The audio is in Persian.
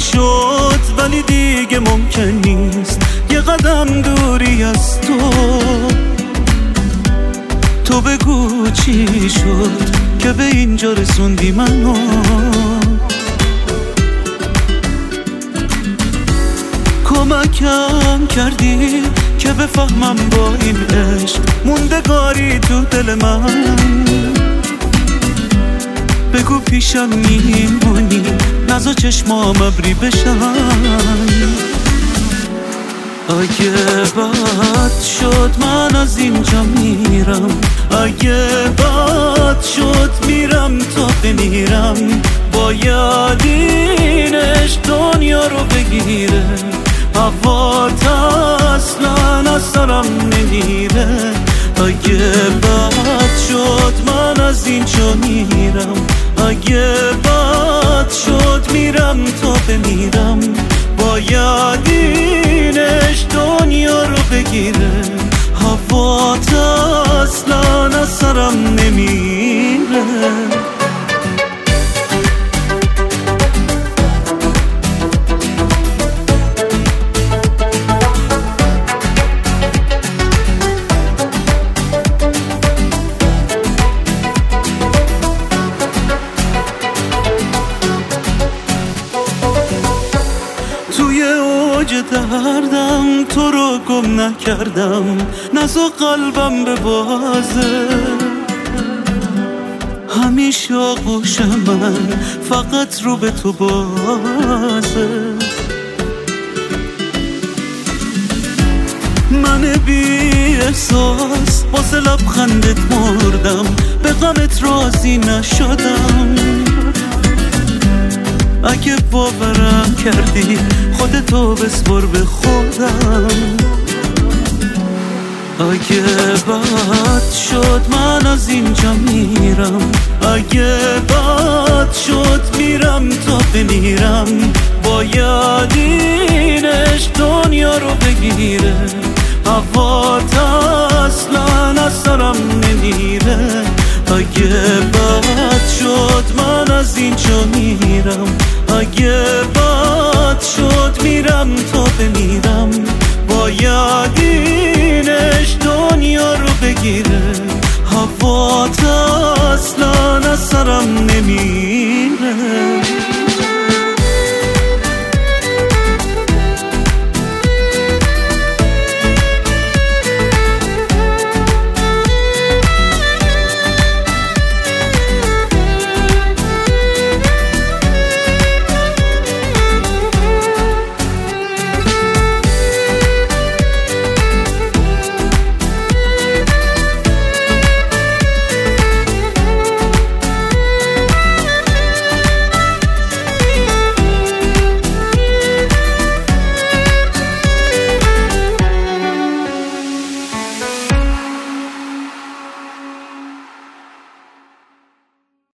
میشد ولی دیگه ممکن نیست یه قدم دوری از تو بگو چی شد که به اینجا رسوندی منو. کمکم کردی که بفهمم با این عشق موندگاری تو دل من. بگو پیشم میمونی نزا چشمام ابری بشن. اگه بد شد من از اینجا میرم، اگه بد شد میرم تا بمیرم. باید اینش دنیا رو بگیره، هوات اصلا از سرم نمیره. اگه بد شد من از اینجا میرم، اگه بد شد میرم تا بمیرم. باید اینش دنیا رو بگیره، هوات اصلا از سرم نمیره. توی اوج دردم تو رو گم نکردم، نزا قلبم به بازه. همیشه آغوش من فقط رو به تو بازه. من بی احساس واسه لبخندت مردم، به غمت راضی نشدم. اگه باورم کردی خودتو بسپر به خودم. اگه بد شد من از اینجا میرم، اگه بد شد میرم تا بمیرم. باید اینش دنیا رو بگیره، هوات اصلا از سرم نمیره. اگه بد شد من از اینجا میرم، اگه بد شد میرم تا بمیرم. باید اینش دنیا رو بگیره، هوات اصلا از سرم نمیره.